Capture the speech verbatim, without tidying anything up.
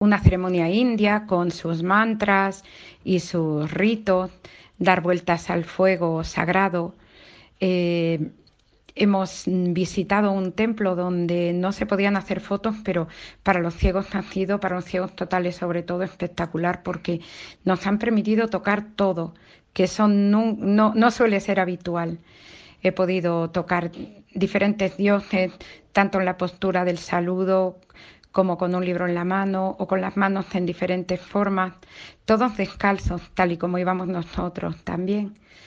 una ceremonia india con sus mantras y sus ritos, dar vueltas al fuego sagrado. Eh, Hemos visitado un templo donde no se podían hacer fotos, pero para los ciegos ha sido, para los ciegos totales sobre todo, espectacular porque nos han permitido tocar todo, que eso no, no, no suele ser habitual. He podido tocar diferentes dioses, tanto en la postura del saludo como con un libro en la mano o con las manos en diferentes formas, todos descalzos, tal y como íbamos nosotros también.